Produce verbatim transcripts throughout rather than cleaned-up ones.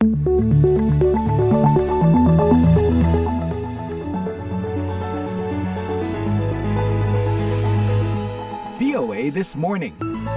V O A This Morning.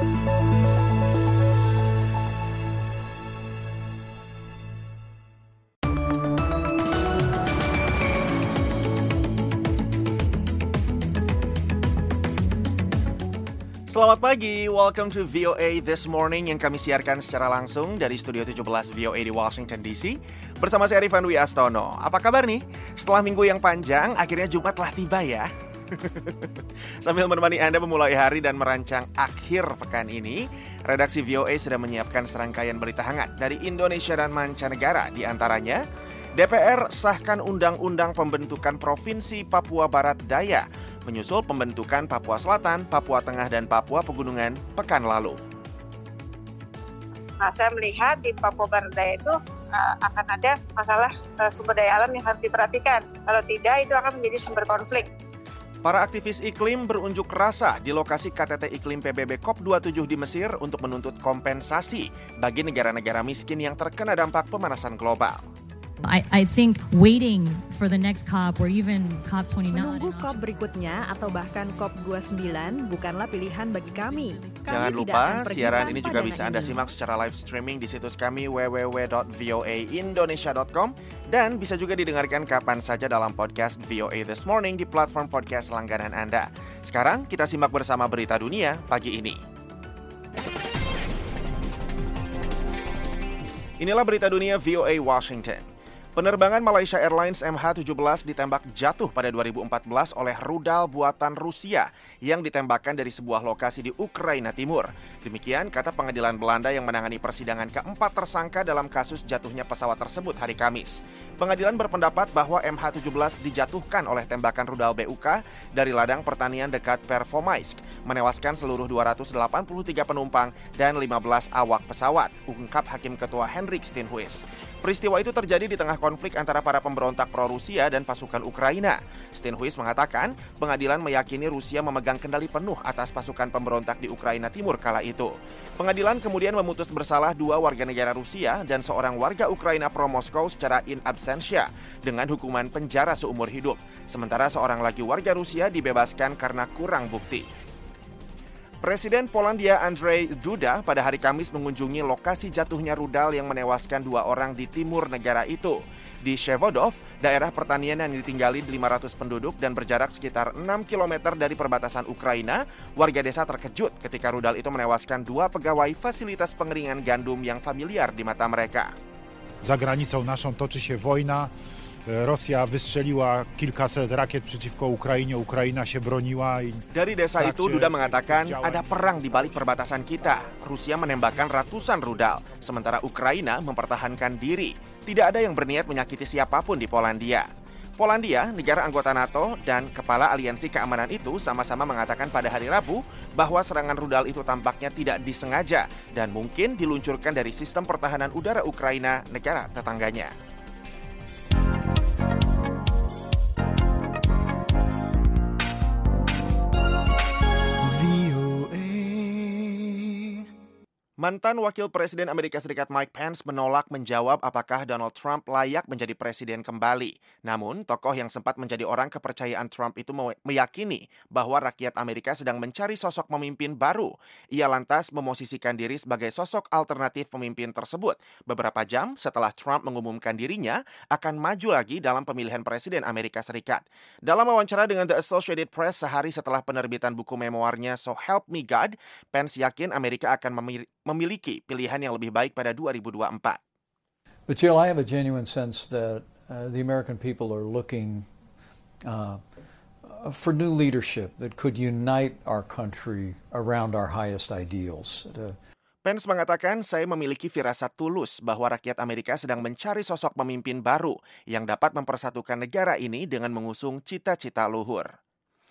Selamat pagi, welcome to V O A This Morning yang kami siarkan secara langsung dari Studio tujuh belas V O A di Washington D C. Bersama saya Rifan Dwi Astono. Apa kabar nih? Setelah minggu yang panjang, akhirnya Jumat telah tiba ya. Sambil menemani Anda memulai hari dan merancang akhir pekan ini, redaksi V O A sudah menyiapkan serangkaian berita hangat dari Indonesia dan mancanegara. Di antaranya, D P R sahkan undang-undang pembentukan Provinsi Papua Barat Daya, menyusul pembentukan Papua Selatan, Papua Tengah, dan Papua Pegunungan pekan lalu. Nah, saya melihat di Papua Barat Daya itu uh, akan ada masalah uh, sumber daya alam yang harus diperhatikan. Kalau tidak, itu akan menjadi sumber konflik. Para aktivis iklim berunjuk rasa di lokasi K T T Iklim P B B COP dua puluh tujuh di Mesir untuk menuntut kompensasi bagi negara-negara miskin yang terkena dampak pemanasan global. I, I think waiting for the next COP or even COP twenty-nine. Menunggu COP berikutnya atau bahkan COP dua puluh sembilan bukanlah pilihan bagi kami. kami Jangan lupa, siaran ini juga bisa Anda simak secara live streaming di situs kami w w w dot voa indonesia dot com dan bisa juga didengarkan kapan saja dalam podcast V O A This Morning di platform podcast langganan Anda. Sekarang kita simak bersama berita dunia pagi ini. Inilah berita dunia V O A Washington. Penerbangan Malaysia Airlines M H tujuh belas ditembak jatuh pada dua ribu empat belas oleh rudal buatan Rusia yang ditembakkan dari sebuah lokasi di Ukraina Timur. Demikian kata pengadilan Belanda yang menangani persidangan keempat tersangka dalam kasus jatuhnya pesawat tersebut hari Kamis. Pengadilan berpendapat bahwa M H tujuh belas dijatuhkan oleh tembakan rudal B U K dari ladang pertanian dekat Pervomaisk, menewaskan seluruh dua ratus delapan puluh tiga penumpang dan lima belas awak pesawat, ungkap Hakim Ketua Henrik Stenhuis. Peristiwa itu terjadi di tengah konflik antara para pemberontak pro-Rusia dan pasukan Ukraina. Stenhuis mengatakan pengadilan meyakini Rusia memegang kendali penuh atas pasukan pemberontak di Ukraina Timur kala itu. Pengadilan kemudian memutus bersalah dua warga negara Rusia dan seorang warga Ukraina pro-Moskow secara in absentia dengan hukuman penjara seumur hidup. Sementara seorang lagi warga Rusia dibebaskan karena kurang bukti. Presiden Polandia Andrzej Duda pada hari Kamis mengunjungi lokasi jatuhnya rudal yang menewaskan dua orang di timur negara itu. Di Shevodov, daerah pertanian yang ditinggali lima ratus penduduk dan berjarak sekitar enam kilometer dari perbatasan Ukraina, warga desa terkejut ketika rudal itu menewaskan dua pegawai fasilitas pengeringan gandum yang familiar di mata mereka. Za granicą naszą toczy się wojna. Rosja wystrzeliła kilkaset rakiet przeciwko Ukrainie, Ukraina się broniła. Dari desa itu Duda mengatakan ada perang di balik perbatasan kita. Rusia menembakkan ratusan rudal, sementara Ukraina mempertahankan diri. Tidak ada yang berniat menyakiti siapapun di Polandia. Polandia, negara anggota NATO dan kepala aliansi keamanan itu sama-sama mengatakan pada hari Rabu bahwa serangan rudal itu tampaknya tidak disengaja dan mungkin diluncurkan dari sistem pertahanan udara Ukraina, negara tetangganya. Mantan Wakil Presiden Amerika Serikat Mike Pence menolak menjawab apakah Donald Trump layak menjadi presiden kembali. Namun, tokoh yang sempat menjadi orang kepercayaan Trump itu meyakini bahwa rakyat Amerika sedang mencari sosok pemimpin baru. Ia lantas memosisikan diri sebagai sosok alternatif pemimpin tersebut beberapa jam setelah Trump mengumumkan dirinya akan maju lagi dalam pemilihan presiden Amerika Serikat. Dalam wawancara dengan The Associated Press sehari setelah penerbitan buku memoarnya So Help Me God, Pence yakin Amerika akan memilih memiliki pilihan yang lebih baik pada dua ribu dua puluh empat. But Jill, I have a genuine sense that uh, the American people are looking uh, for new leadership that could unite our country around our highest ideals. Uh, Pence mengatakan, saya memiliki firasat tulus bahwa rakyat Amerika sedang mencari sosok pemimpin baru yang dapat mempersatukan negara ini dengan mengusung cita-cita luhur.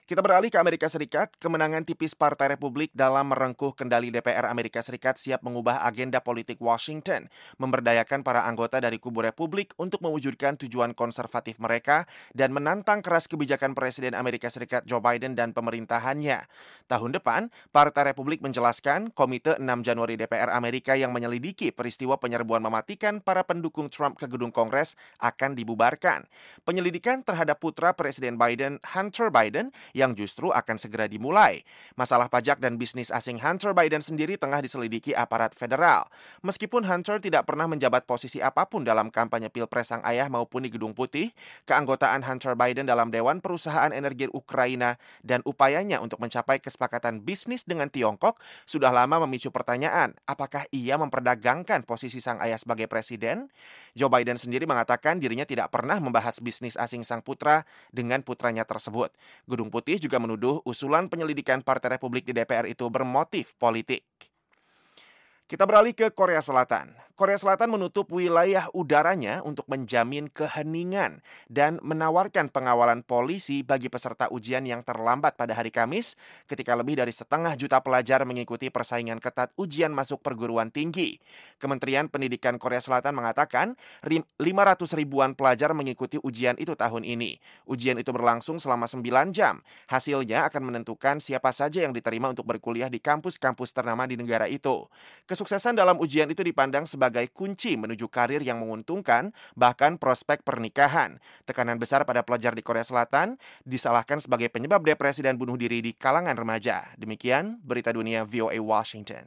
Kita beralih ke Amerika Serikat. Kemenangan tipis Partai Republik dalam merengkuh kendali D P R Amerika Serikat siap mengubah agenda politik Washington, memberdayakan para anggota dari kubu Republik untuk mewujudkan tujuan konservatif mereka dan menantang keras kebijakan Presiden Amerika Serikat Joe Biden dan pemerintahannya. Tahun depan, Partai Republik menjelaskan Komite enam Januari D P R Amerika yang menyelidiki peristiwa penyerbuan mematikan para pendukung Trump ke gedung Kongres akan dibubarkan. Penyelidikan terhadap putra Presiden Biden, Hunter Biden, yang justru akan segera dimulai. Masalah pajak dan bisnis asing Hunter Biden sendiri tengah diselidiki aparat federal. Meskipun Hunter tidak pernah menjabat posisi apapun dalam kampanye Pilpres sang ayah maupun di Gedung Putih, keanggotaan Hunter Biden dalam Dewan Perusahaan Energi Ukraina dan upayanya untuk mencapai kesepakatan bisnis dengan Tiongkok sudah lama memicu pertanyaan, apakah ia memperdagangkan posisi sang ayah sebagai presiden? Joe Biden sendiri mengatakan dirinya tidak pernah membahas bisnis asing sang putra dengan putranya tersebut. Gedung Putih juga menuduh usulan penyelidikan Partai Republik di D P R itu bermotif politik. Kita beralih ke Korea Selatan. Korea Selatan menutup wilayah udaranya untuk menjamin keheningan dan menawarkan pengawalan polisi bagi peserta ujian yang terlambat pada hari Kamis ketika lebih dari setengah juta pelajar mengikuti persaingan ketat ujian masuk perguruan tinggi. Kementerian Pendidikan Korea Selatan mengatakan lima ratus ribuan pelajar mengikuti ujian itu tahun ini. Ujian itu berlangsung selama sembilan jam. Hasilnya akan menentukan siapa saja yang diterima untuk berkuliah di kampus-kampus ternama di negara itu. Kesuksesan dalam ujian itu dipandang sebagai kunci menuju karir yang menguntungkan, bahkan prospek pernikahan. Tekanan besar pada pelajar di Korea Selatan disalahkan sebagai penyebab depresi dan bunuh diri di kalangan remaja. Demikian Berita Dunia V O A Washington.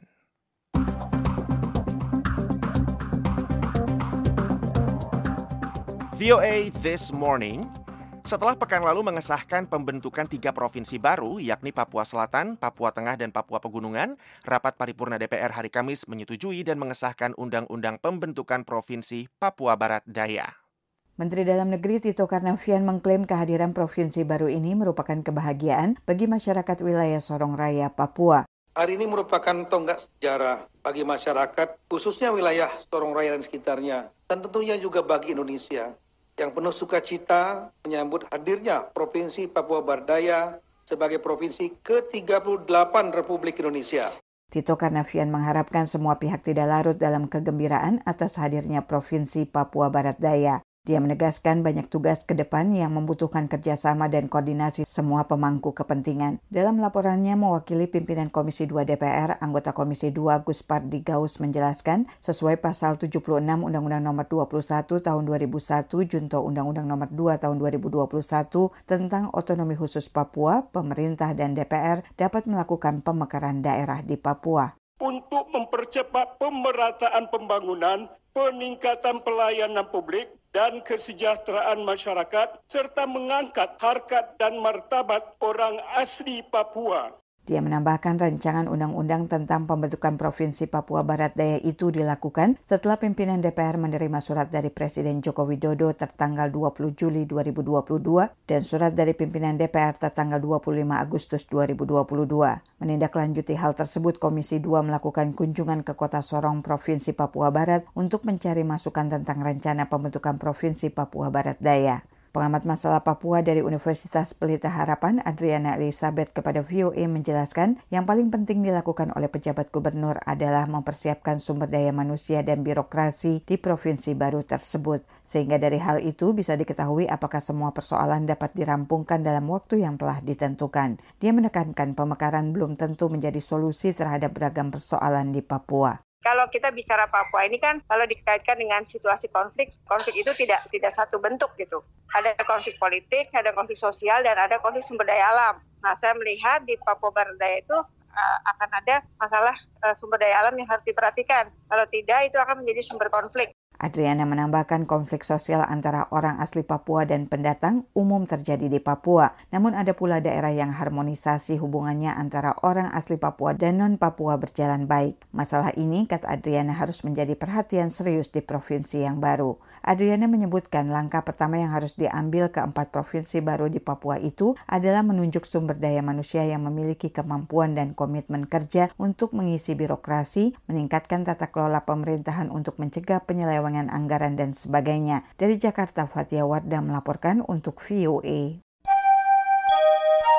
V O A This Morning. Setelah pekan lalu mengesahkan pembentukan tiga provinsi baru, yakni Papua Selatan, Papua Tengah, dan Papua Pegunungan, rapat paripurna D P R hari Kamis menyetujui dan mengesahkan Undang-Undang Pembentukan Provinsi Papua Barat Daya. Menteri Dalam Negeri Tito Karnavian mengklaim kehadiran provinsi baru ini merupakan kebahagiaan bagi masyarakat wilayah Sorong Raya, Papua. Hari ini merupakan tonggak sejarah bagi masyarakat, khususnya wilayah Sorong Raya dan sekitarnya, dan tentunya juga bagi Indonesia, yang penuh sukacita menyambut hadirnya Provinsi Papua Barat Daya sebagai provinsi ke tiga puluh delapan Republik Indonesia. Tito Karnavian mengharapkan semua pihak tidak larut dalam kegembiraan atas hadirnya Provinsi Papua Barat Daya. Dia menegaskan banyak tugas ke depan yang membutuhkan kerjasama dan koordinasi semua pemangku kepentingan. Dalam laporannya mewakili pimpinan Komisi dua D P R, anggota Komisi dua Gus Pardi Gaus menjelaskan sesuai pasal tujuh puluh enam Undang-Undang Nomor dua puluh satu Tahun dua ribu satu Junto Undang-Undang Nomor dua Tahun dua ribu dua puluh satu tentang otonomi khusus Papua, pemerintah dan D P R dapat melakukan pemekaran daerah di Papua. Untuk mempercepat pemerataan pembangunan, peningkatan pelayanan publik, dan kesejahteraan masyarakat, serta mengangkat harkat dan martabat orang asli Papua. Dia menambahkan rancangan undang-undang tentang pembentukan Provinsi Papua Barat Daya itu dilakukan setelah pimpinan D P R menerima surat dari Presiden Joko Widodo tertanggal dua puluh Juli dua ribu dua puluh dua dan surat dari pimpinan D P R tertanggal dua puluh lima Agustus dua ribu dua puluh dua. Menindaklanjuti hal tersebut, Komisi dua melakukan kunjungan ke Kota Sorong, Provinsi Papua Barat untuk mencari masukan tentang rencana pembentukan Provinsi Papua Barat Daya. Pengamat masalah Papua dari Universitas Pelita Harapan, Adriana Elizabeth kepada V O A menjelaskan yang paling penting dilakukan oleh pejabat gubernur adalah mempersiapkan sumber daya manusia dan birokrasi di provinsi baru tersebut. Sehingga dari hal itu bisa diketahui apakah semua persoalan dapat dirampungkan dalam waktu yang telah ditentukan. Dia menekankan pemekaran belum tentu menjadi solusi terhadap beragam persoalan di Papua. Kalau kita bicara Papua ini kan kalau dikaitkan dengan situasi konflik, konflik itu tidak tidak satu bentuk gitu. Ada konflik politik, ada konflik sosial, dan ada konflik sumber daya alam. Nah, saya melihat di Papua Barat Daya itu uh, akan ada masalah uh, sumber daya alam yang harus diperhatikan. Kalau tidak, itu akan menjadi sumber konflik. Adriana menambahkan konflik sosial antara orang asli Papua dan pendatang umum terjadi di Papua. Namun ada pula daerah yang harmonisasi hubungannya antara orang asli Papua dan non-Papua berjalan baik. Masalah ini, kata Adriana, harus menjadi perhatian serius di provinsi yang baru. Adriana menyebutkan langkah pertama yang harus diambil keempat provinsi baru di Papua itu adalah menunjuk sumber daya manusia yang memiliki kemampuan dan komitmen kerja untuk mengisi birokrasi, meningkatkan tata kelola pemerintahan untuk mencegah penyelewengan anggaran dan sebagainya. Dari Jakarta, Fatia Wardah melaporkan untuk V O A.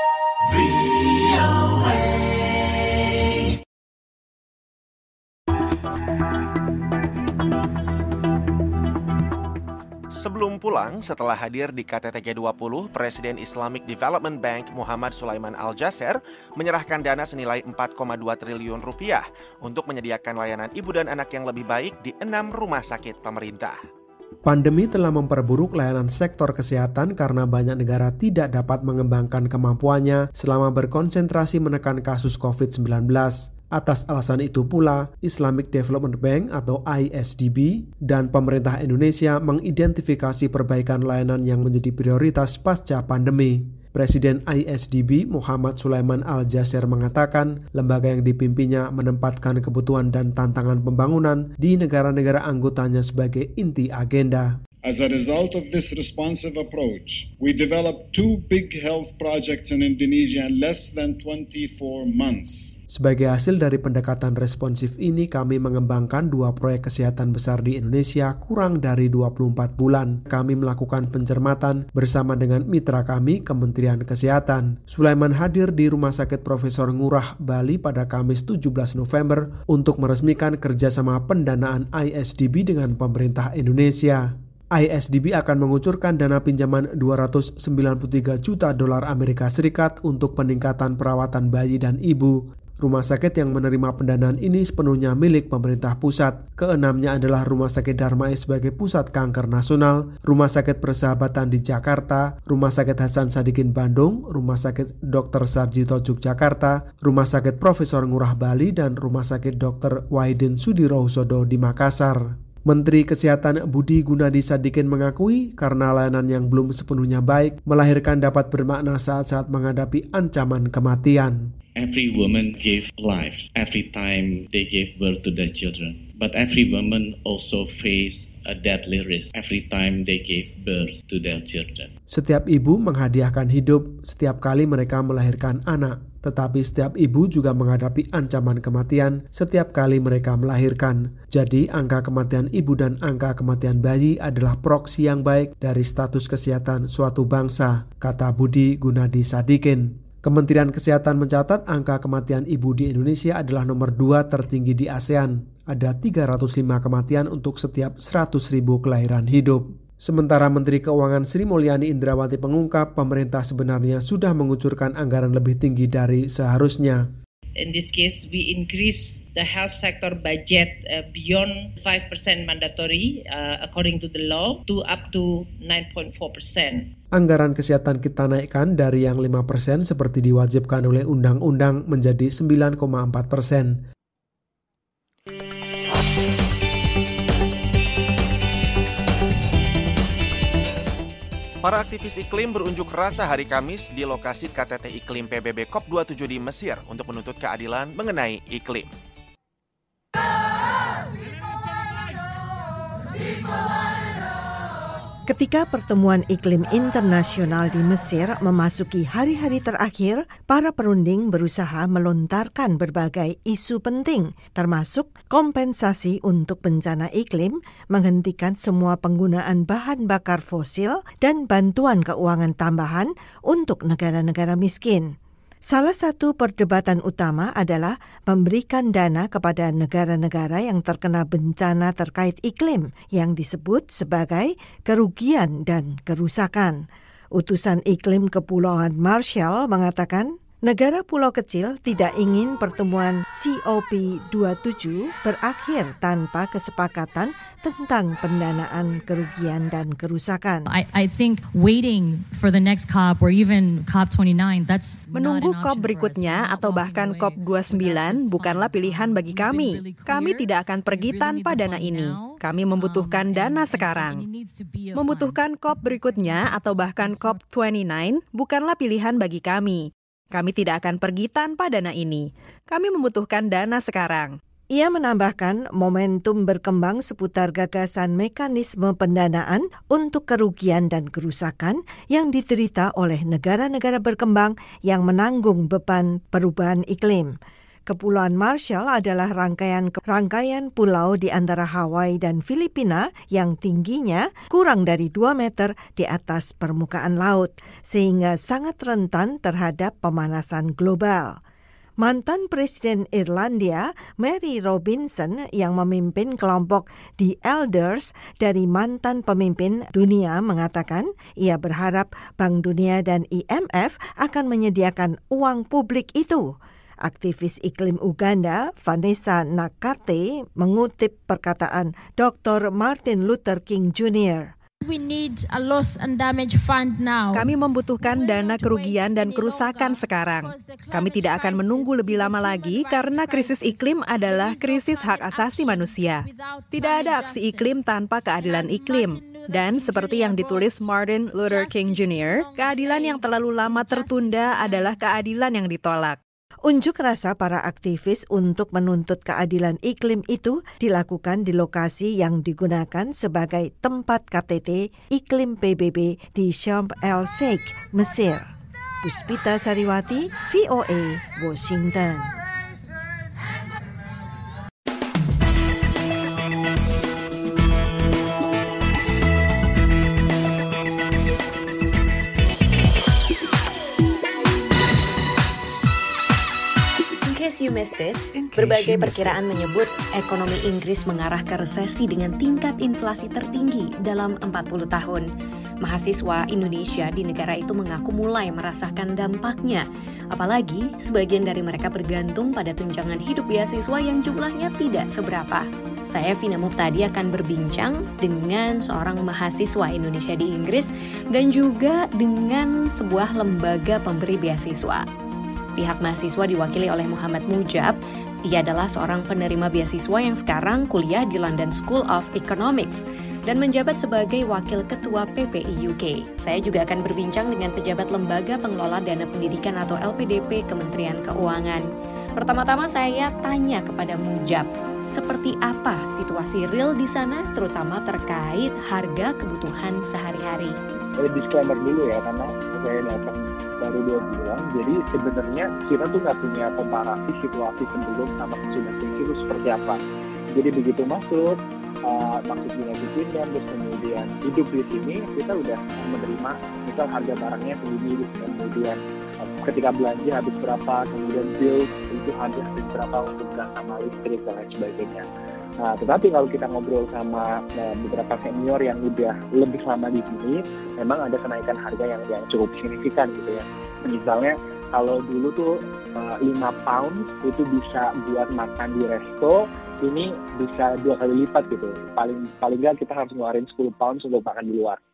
Sebelum pulang, setelah hadir di K T T G dua puluh, Presiden Islamic Development Bank Muhammad Sulaiman Al-Jaser menyerahkan dana senilai empat koma dua triliun rupiah untuk menyediakan layanan ibu dan anak yang lebih baik di enam rumah sakit pemerintah. Pandemi telah memperburuk layanan sektor kesehatan karena banyak negara tidak dapat mengembangkan kemampuannya selama berkonsentrasi menekan kasus covid sembilan belas. Atas alasan itu pula, Islamic Development Bank atau I S D B dan pemerintah Indonesia mengidentifikasi perbaikan layanan yang menjadi prioritas pasca pandemi. Presiden I S D B Muhammad Sulaiman Al-Jaser mengatakan lembaga yang dipimpinnya menempatkan kebutuhan dan tantangan pembangunan di negara-negara anggotanya sebagai inti agenda. As a result of this responsive approach, we developed two big health projects in Indonesia in less than twenty-four months. Sebagai hasil dari pendekatan responsif ini, kami mengembangkan dua proyek kesehatan besar di Indonesia kurang dari dua puluh empat bulan. Kami melakukan pencermatan bersama dengan mitra kami, Kementerian Kesehatan. Sulaiman hadir di Rumah Sakit Profesor Ngurah, Bali pada Kamis tujuh belas November untuk meresmikan kerjasama pendanaan I S D B dengan pemerintah Indonesia. I S D B akan mengucurkan dana pinjaman dua ratus sembilan puluh tiga juta dolar Amerika Serikat untuk peningkatan perawatan bayi dan ibu. Rumah sakit yang menerima pendanaan ini sepenuhnya milik pemerintah pusat. Keenamnya adalah Rumah Sakit Darmais sebagai pusat kanker nasional, Rumah Sakit Persahabatan di Jakarta, Rumah Sakit Hasan Sadikin Bandung, Rumah Sakit Dokter Sarjito Yogyakarta, Rumah Sakit Profesor Ngurah Bali, dan Rumah Sakit Dokter Wahidin Sudirohusodo di Makassar. Menteri Kesehatan Budi Gunadi Sadikin mengakui karena layanan yang belum sepenuhnya baik melahirkan dapat bermakna saat-saat menghadapi ancaman kematian. Every woman gave life every time they gave birth to their children. But every woman also faced a deadly risk every time they gave birth to their children. Setiap ibu menghadiahkan hidup setiap kali mereka melahirkan anak. Tetapi setiap ibu juga menghadapi ancaman kematian setiap kali mereka melahirkan. Jadi angka kematian ibu dan angka kematian bayi adalah proksi yang baik dari status kesehatan suatu bangsa, kata Budi Gunadi Sadikin. Kementerian Kesehatan mencatat angka kematian ibu di Indonesia adalah nomor dua tertinggi di ASEAN. Ada tiga ratus lima kematian untuk setiap seratus ribu kelahiran hidup. Sementara Menteri Keuangan Sri Mulyani Indrawati mengungkap pemerintah sebenarnya sudah mengucurkan anggaran lebih tinggi dari seharusnya. In this case, we increase the health sector budget uh, beyond five percent mandatory uh, according to the law to up to nine point four percent. Anggaran kesehatan kita naikkan dari yang lima persen seperti diwajibkan oleh undang-undang menjadi sembilan koma empat persen. Para aktivis iklim berunjuk rasa hari Kamis di lokasi K T T Iklim P B B COP dua puluh tujuh di Mesir untuk menuntut keadilan mengenai iklim. Ketika pertemuan iklim internasional di Mesir memasuki hari-hari terakhir, para perunding berusaha melontarkan berbagai isu penting, termasuk kompensasi untuk bencana iklim, menghentikan semua penggunaan bahan bakar fosil, dan bantuan keuangan tambahan untuk negara-negara miskin. Salah satu perdebatan utama adalah memberikan dana kepada negara-negara yang terkena bencana terkait iklim yang disebut sebagai kerugian dan kerusakan. Utusan Iklim Kepulauan Marshall mengatakan, negara pulau kecil tidak ingin pertemuan C O P dua puluh tujuh berakhir tanpa kesepakatan tentang pendanaan kerugian dan kerusakan. I, I think waiting for the next COP or even COP twenty-nine, that's Menunggu COP berikutnya atau bahkan COP dua puluh sembilan bukanlah pilihan bagi kami. Kami tidak akan pergi tanpa dana ini. Kami membutuhkan dana sekarang. Membutuhkan COP berikutnya atau bahkan COP dua puluh sembilan bukanlah pilihan bagi kami. Kami tidak akan pergi tanpa dana ini. Kami membutuhkan dana sekarang. Ia menambahkan momentum berkembang seputar gagasan mekanisme pendanaan untuk kerugian dan kerusakan yang diderita oleh negara-negara berkembang yang menanggung beban perubahan iklim. Kepulauan Marshall adalah rangkaian rangkaian pulau di antara Hawaii dan Filipina yang tingginya kurang dari dua meter di atas permukaan laut, sehingga sangat rentan terhadap pemanasan global. Mantan Presiden Irlandia, Mary Robinson, yang memimpin kelompok The Elders dari mantan pemimpin dunia, mengatakan ia berharap Bank Dunia dan I M F akan menyediakan uang publik itu. Aktivis iklim Uganda, Vanessa Nakate, mengutip perkataan Doktor Martin Luther King Junior We need a loss and damage fund now. Kami membutuhkan dana kerugian dan kerusakan sekarang. Kami tidak akan menunggu lebih lama lagi karena krisis iklim adalah krisis hak asasi manusia. Tidak ada aksi iklim tanpa keadilan iklim. Dan seperti yang ditulis Martin Luther King Junior, keadilan yang terlalu lama tertunda adalah keadilan yang ditolak. Unjuk rasa para aktivis untuk menuntut keadilan iklim itu dilakukan di lokasi yang digunakan sebagai tempat K T T iklim P B B di Sharm el-Sheikh, Mesir. Puspita Sariwati, V O A, Washington. You missed it. Berbagai perkiraan menyebut ekonomi Inggris mengarah ke resesi dengan tingkat inflasi tertinggi dalam empat puluh tahun. Mahasiswa Indonesia di negara itu mengaku mulai merasakan dampaknya. Apalagi sebagian dari mereka bergantung pada tunjangan hidup beasiswa yang jumlahnya tidak seberapa. Saya Vina Muptadi akan berbincang dengan seorang mahasiswa Indonesia di Inggris dan juga dengan sebuah lembaga pemberi beasiswa. Pihak mahasiswa diwakili oleh Muhammad Mujab. Ia adalah seorang penerima beasiswa yang sekarang kuliah di London School of Economics dan menjabat sebagai wakil ketua P P I U K. Saya juga akan berbincang dengan pejabat Lembaga Pengelola Dana Pendidikan atau L P D P Kementerian Keuangan. Pertama-tama saya tanya kepada Mujab, seperti apa situasi real di sana, terutama terkait harga kebutuhan sehari-hari. Disclaimer dulu ya, karena saya datang baru dua bulan, jadi sebenarnya kita tuh nggak punya komparasi situasi sebelum sama sesudah krisis itu seperti apa. Jadi begitu masuk, uh, masuk di United Kingdom, terus kemudian hidup di sini, kita udah menerima misal harga barangnya segini, kemudian uh, ketika belanja habis berapa, kemudian bill itu habis berapa untuk gas sama listrik dan lain sebagainya. Nah, tetapi kalau kita ngobrol sama uh, beberapa senior yang udah lebih lama di sini, memang ada kenaikan harga yang, yang cukup signifikan gitu ya. Misalnya kalau dulu tuh uh, lima pound itu bisa buat makan di resto, ini bisa dua kali lipat gitu. Paling paling nggak kita harus ngeluarin sepuluh pound untuk makan di luar.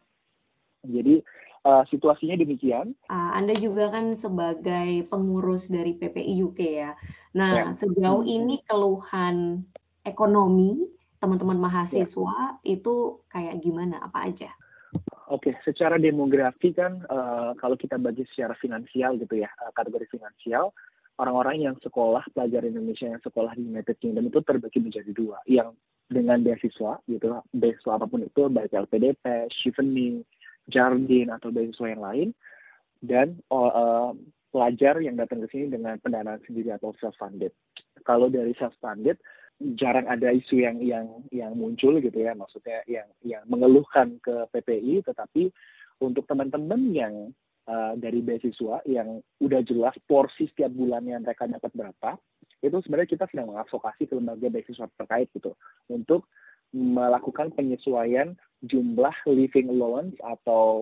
Jadi uh, situasinya demikian. Uh, Anda juga kan sebagai pengurus dari P P I U K ya. Nah, ya. Sejauh ini keluhan ekonomi teman-teman mahasiswa ya. Itu kayak gimana, apa aja? Oke, secara demografi kan uh, kalau kita bagi secara finansial gitu ya, uh, kategori finansial, orang-orang yang sekolah, pelajar Indonesia yang sekolah di United Kingdom itu terbagi menjadi dua, yang dengan beasiswa gitu, beasiswa apapun itu, baik L P D P, Chevening, Jardine atau beasiswa yang lain, dan uh, uh, pelajar yang datang ke sini dengan pendanaan sendiri atau self-funded. Kalau dari self-funded, jarang ada isu yang yang yang muncul gitu ya, maksudnya yang yang mengeluhkan ke P P I, tetapi untuk teman-teman yang uh, dari beasiswa yang udah jelas porsi setiap bulannya mereka dapat berapa, itu sebenarnya kita sedang mengadvokasi ke lembaga beasiswa terkait gitu untuk melakukan penyesuaian jumlah living allowance atau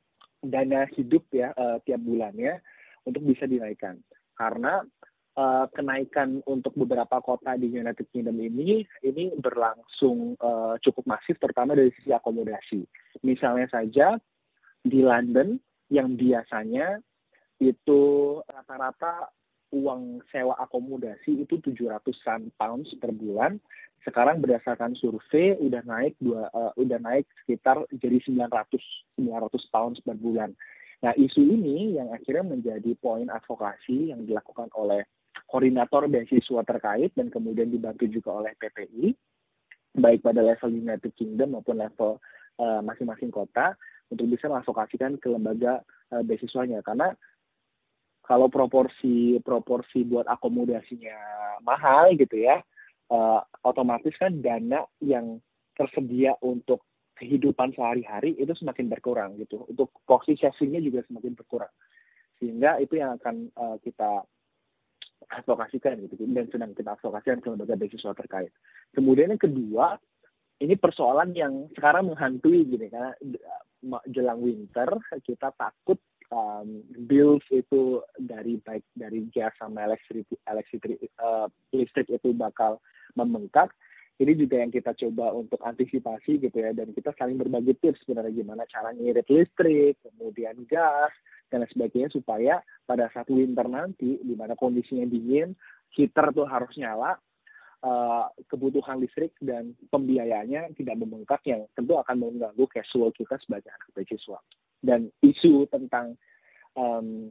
dana hidup ya uh, tiap bulannya untuk bisa dinaikkan, karena Uh, kenaikan untuk beberapa kota di United Kingdom ini ini berlangsung uh, cukup masif, terutama dari sisi akomodasi. Misalnya saja di London yang biasanya itu rata-rata uang sewa akomodasi itu tujuh ratusan pounds per bulan, sekarang berdasarkan survei udah naik dua uh, udah naik sekitar jadi sembilan ratus pounds per bulan. Nah, isu ini yang akhirnya menjadi poin advokasi yang dilakukan oleh koordinator beasiswa terkait dan kemudian dibantu juga oleh P P I, baik pada level United Kingdom maupun level uh, masing-masing kota, untuk bisa mengadvokasikan ke lembaga uh, beasiswanya. Karena kalau proporsi proporsi buat akomodasinya mahal gitu ya, uh, otomatis kan dana yang tersedia untuk kehidupan sehari-hari itu semakin berkurang gitu. Untuk porsi sesinya juga semakin berkurang. Sehingga itu yang akan uh, kita advokasikan gitu, dan sedang kita advokasikan ke lembaga beasiswa terkait. Kemudian yang kedua, ini persoalan yang sekarang menghantui gini, karena jelang winter kita takut Um, bills itu dari baik dari gas sama elektrik elektrik uh, listrik itu bakal membengkak. Ini juga yang kita coba untuk antisipasi gitu ya, dan kita saling berbagi tips sebenarnya gimana cara ngirit listrik, kemudian gas dan lain sebagainya, supaya pada saat winter nanti di mana kondisinya dingin, heater tuh harus nyala, uh, kebutuhan listrik dan pembiayaannya tidak membengkak, yang tentu akan mengganggu cash flow kita sebagai anak beasiswa. Dan isu tentang um,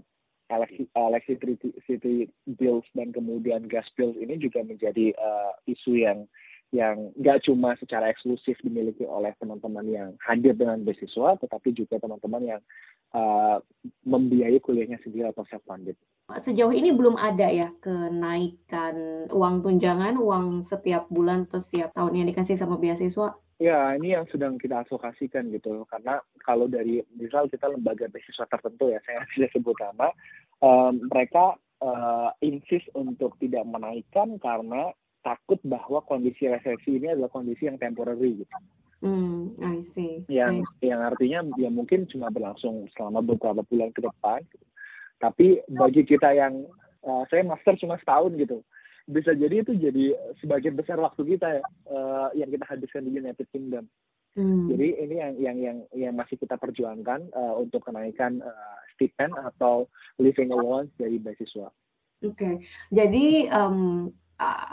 electricity bills dan kemudian gas bills ini juga menjadi uh, isu yang yang nggak cuma secara eksklusif dimiliki oleh teman-teman yang hadir dengan beasiswa, tetapi juga teman-teman yang uh, membiayai kuliahnya sendiri atau self-funded. Sejauh ini belum ada ya kenaikan uang tunjangan, uang setiap bulan atau setiap tahun yang dikasih sama beasiswa? Ya, ini yang sedang kita advokasikan gitu. Karena kalau dari, misal kita lembaga beasiswa tertentu ya, saya tidak sebut nama, um, mereka uh, insist untuk tidak menaikkan karena takut bahwa kondisi resesi ini adalah kondisi yang temporary gitu. Hmm, I see. Yang, I see. yang artinya ya mungkin cuma berlangsung selama beberapa bulan ke depan. Gitu. Tapi bagi kita yang, uh, saya master cuma setahun gitu, bisa jadi itu jadi sebagian besar waktu kita uh, yang kita habiskan di United Kingdom. Hmm. Jadi ini yang yang yang yang masih kita perjuangkan uh, untuk kenaikan uh, stipend atau living allowance dari beasiswa. Oke, okay. Jadi um, uh,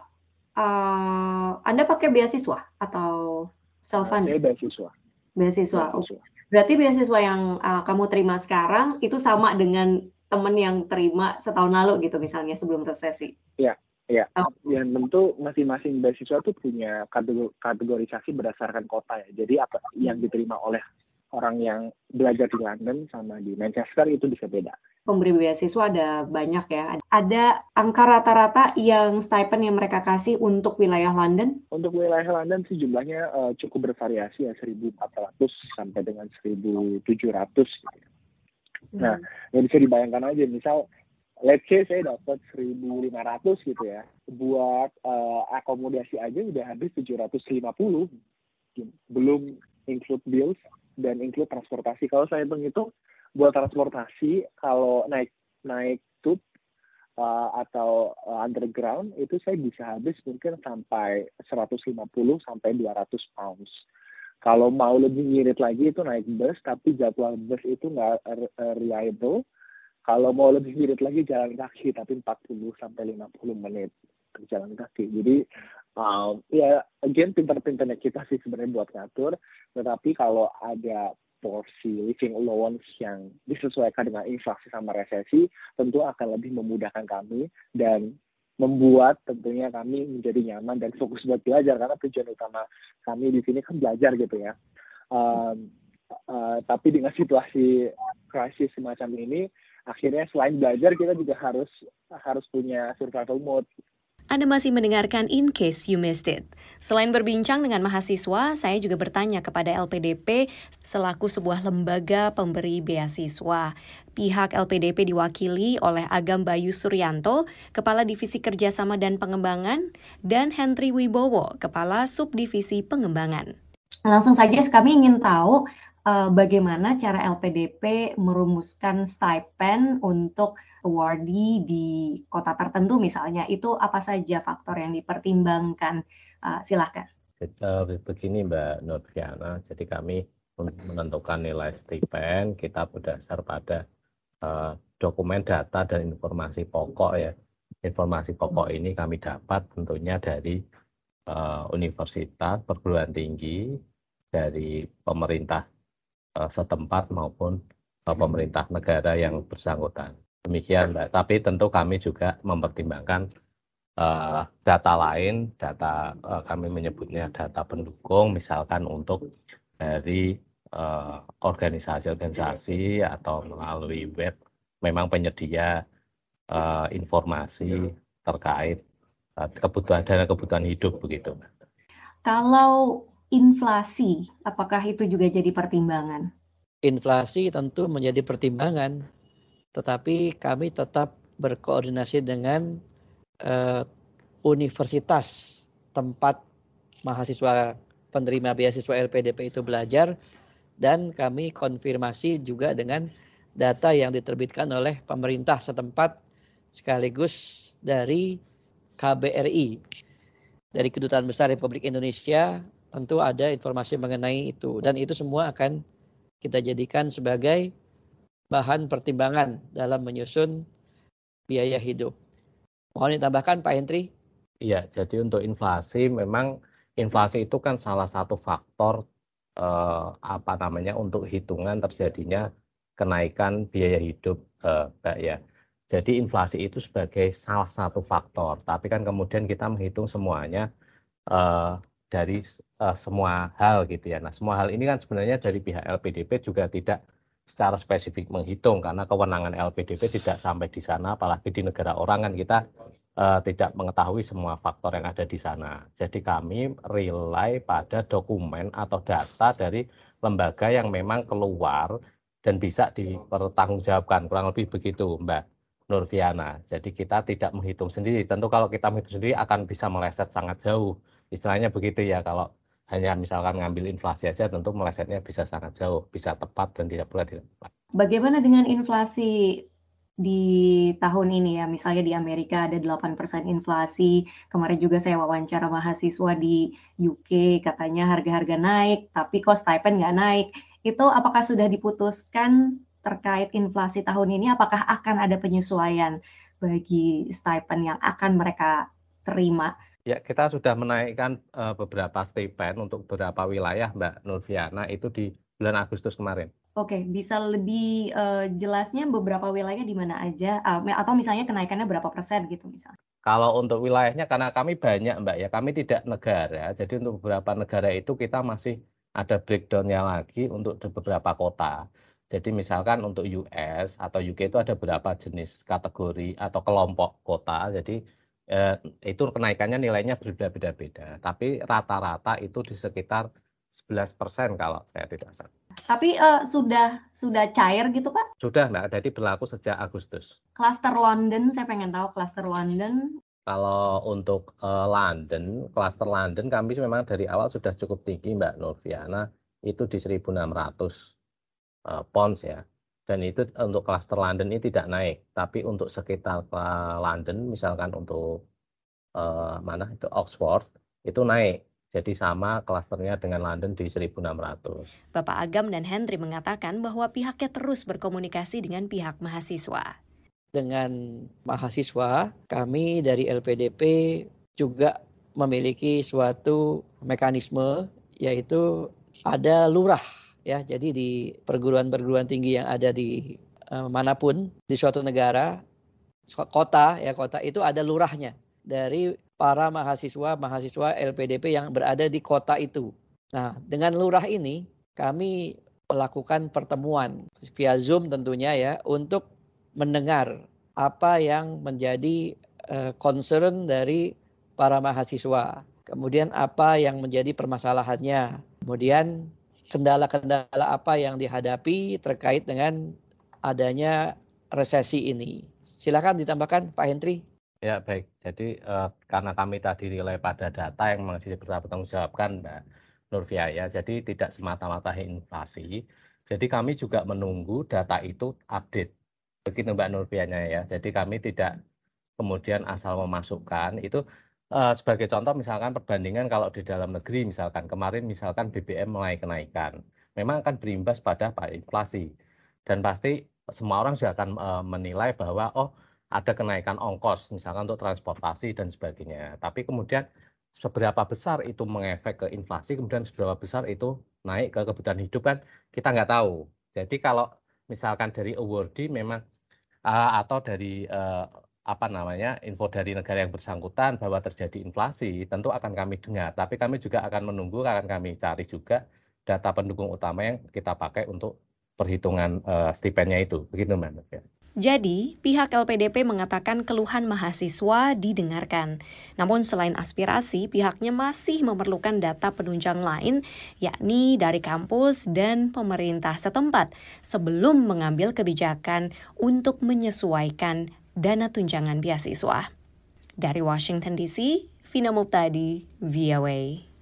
uh, Anda pakai beasiswa atau self funded? Saya beasiswa. Beasiswa. beasiswa. Berarti beasiswa yang uh, kamu terima sekarang itu sama dengan teman yang terima setahun lalu gitu misalnya sebelum resesi? Iya. Ya, dan tentu masing-masing beasiswa itu punya kategorisasi berdasarkan kota ya. Jadi apa yang diterima oleh orang yang belajar di London sama di Manchester itu bisa beda. Pemberi beasiswa ada banyak ya. Ada angka rata-rata yang stipend yang mereka kasih untuk wilayah London? Untuk wilayah London sih jumlahnya uh, cukup bervariasi ya, seribu empat ratus sampai dengan seribu tujuh ratus gitu. Hmm. Nah, ya bisa dibayangkan aja, misal let's say saya dapat seribu lima ratus gitu ya, buat uh, akomodasi aja udah habis tujuh ratus lima puluh, belum include bills dan include transportasi. Kalau saya menghitung buat transportasi, kalau naik naik tube uh, atau uh, underground itu saya bisa habis mungkin sampai seratus lima puluh sampai dua ratus pounds. Kalau mau lebih ngirit lagi itu naik bus, tapi jadwal bus itu nggak reliable. Kalau mau lebih irit lagi jalan kaki, tapi empat puluh sampai lima puluh menit berjalan kaki. Jadi um, ya again pintar-pintarnya kita sih sebenarnya buat ngatur, tetapi kalau ada porsi living allowance yang disesuaikan dengan inflasi sama resesi, tentu akan lebih memudahkan kami dan membuat tentunya kami menjadi nyaman dan fokus buat belajar, karena tujuan utama kami di sini kan belajar gitu ya. Um, uh, tapi dengan situasi krisis semacam ini, akhirnya selain belajar kita juga harus harus punya survival mode. Anda masih mendengarkan In Case You Missed It. Selain berbincang dengan mahasiswa, saya juga bertanya kepada L P D P selaku sebuah lembaga pemberi beasiswa. Pihak L P D P diwakili oleh Agam Bayu Suryanto, Kepala Divisi Kerjasama dan Pengembangan, dan Henry Wibowo, Kepala Subdivisi Pengembangan. Langsung saja kami ingin tahu uh, bagaimana cara L P D P merumuskan stipend untuk awardee di kota tertentu misalnya. Itu apa saja faktor yang dipertimbangkan? Uh, silahkan. Begini Mbak Nurfiana, jadi kami untuk menentukan nilai stipend kita berdasar pada uh, dokumen data dan informasi pokok ya. Informasi pokok ini kami dapat tentunya dari uh, universitas, perguruan tinggi, dari pemerintah uh, setempat maupun uh, pemerintah negara yang bersangkutan. Demikian Mbak, tapi tentu kami juga mempertimbangkan uh, data lain, data uh, kami menyebutnya data pendukung, misalkan untuk dari uh, organisasi-organisasi atau melalui web, memang penyedia uh, informasi terkait uh, kebutuhan dana kebutuhan hidup begitu. Kalau inflasi, apakah itu juga jadi pertimbangan? Inflasi tentu menjadi pertimbangan, tetapi kami tetap berkoordinasi dengan uh, universitas tempat mahasiswa penerima beasiswa L P D P itu belajar, dan kami konfirmasi juga dengan data yang diterbitkan oleh pemerintah setempat sekaligus dari K B R I, dari Kedutaan Besar Republik Indonesia. Tentu ada informasi mengenai itu, dan itu semua akan kita jadikan sebagai bahan pertimbangan dalam menyusun biaya hidup. Mohon ditambahkan Pak Hendri. Iya, jadi untuk inflasi memang inflasi itu kan salah satu faktor eh, apa namanya untuk hitungan terjadinya kenaikan biaya hidup, eh, Mbak ya. Jadi inflasi itu sebagai salah satu faktor, tapi kan kemudian kita menghitung semuanya eh, dari eh, semua hal gitu ya. Nah, semua hal ini kan sebenarnya dari pihak L P D P juga tidak secara spesifik menghitung, karena kewenangan L P D P tidak sampai di sana, apalagi di negara orang kan kita Uh, tidak mengetahui semua faktor yang ada di sana. Jadi kami rely pada dokumen atau data dari lembaga yang memang keluar dan bisa dipertanggungjawabkan, kurang lebih begitu Mbak Nurfiana. Jadi kita tidak menghitung sendiri. Tentu kalau kita menghitung sendiri akan bisa meleset sangat jauh. Istilahnya begitu ya, kalau hanya misalkan ngambil inflasi aja tentu melesetnya bisa sangat jauh, bisa tepat dan tidak pula tidak tepat. Bagaimana dengan inflasi di tahun ini ya, misalnya di Amerika ada delapan persen inflasi, kemarin juga saya wawancara mahasiswa di U K, katanya harga-harga naik, tapi kok stipend nggak naik. Itu apakah sudah diputuskan terkait inflasi tahun ini, apakah akan ada penyesuaian bagi stipend yang akan mereka terima? Ya, kita sudah menaikkan uh, beberapa stipend untuk beberapa wilayah, Mbak Nurfiana, itu di bulan Agustus kemarin. Oke, bisa lebih uh, jelasnya beberapa wilayah di mana aja, uh, atau misalnya kenaikannya berapa persen gitu misalnya? Kalau untuk wilayahnya, karena kami banyak Mbak ya, kami tidak negara, jadi untuk beberapa negara itu kita masih ada breakdown-nya lagi untuk beberapa kota. Jadi misalkan untuk U S atau U K itu ada beberapa jenis kategori atau kelompok kota, jadi eh, itu kenaikannya nilainya berbeda-beda, tapi rata-rata itu di sekitar sebelas persen kalau saya tidak salah. Tapi uh, sudah sudah cair gitu Pak? Sudah Mbak, jadi berlaku sejak Agustus. Klaster London, saya pengen tahu klaster London. Kalau untuk uh, London, klaster London kami memang dari awal sudah cukup tinggi Mbak Nurfiana, itu di seribu enam ratus uh, pounds ya. Dan itu untuk klaster London ini tidak naik, tapi untuk sekitar uh, London, misalkan untuk uh, mana itu Oxford, itu naik. Jadi sama klasternya dengan London di seribu enam ratus. Bapak Agam dan Hendri mengatakan bahwa pihaknya terus berkomunikasi dengan pihak mahasiswa. Dengan mahasiswa, kami dari L P D P juga memiliki suatu mekanisme, yaitu ada lurah. Ya, jadi di perguruan-perguruan tinggi yang ada di eh, manapun di suatu negara, kota ya kota itu ada lurahnya dari para mahasiswa-mahasiswa L P D P yang berada di kota itu. Nah, dengan lurah ini kami melakukan pertemuan via Zoom tentunya ya, untuk mendengar apa yang menjadi uh, concern dari para mahasiswa. Kemudian apa yang menjadi permasalahannya. Kemudian kendala-kendala apa yang dihadapi terkait dengan adanya resesi ini. Silakan ditambahkan Pak Hendri. Ya baik, jadi eh, karena kami tadi nilai pada data yang masih dipertanggungjawabkan Mbak Nurfia ya, jadi tidak semata-mata inflasi. Jadi kami juga menunggu data itu update, begitu Mbak Nurfianya ya. Jadi kami tidak kemudian asal memasukkan itu eh, sebagai contoh misalkan perbandingan kalau di dalam negeri misalkan kemarin misalkan B B M mulai kenaikan, memang akan berimbas pada inflasi dan pasti semua orang juga akan eh, menilai bahwa oh ada kenaikan ongkos misalkan untuk transportasi dan sebagainya. Tapi kemudian seberapa besar itu mengefek ke inflasi, kemudian seberapa besar itu naik ke kebutuhan hidup kan kita nggak tahu. Jadi kalau misalkan dari awardee memang uh, atau dari uh, apa namanya info dari negara yang bersangkutan bahwa terjadi inflasi, tentu akan kami dengar. Tapi kami juga akan menunggu, akan kami cari juga data pendukung utama yang kita pakai untuk perhitungan uh, stipendnya itu. Begitu Mbak. Jadi, pihak L P D P mengatakan keluhan mahasiswa didengarkan. Namun selain aspirasi, pihaknya masih memerlukan data penunjang lain, yakni dari kampus dan pemerintah setempat, sebelum mengambil kebijakan untuk menyesuaikan dana tunjangan beasiswa. Dari Washington D C, Vina Muptadi, V O A.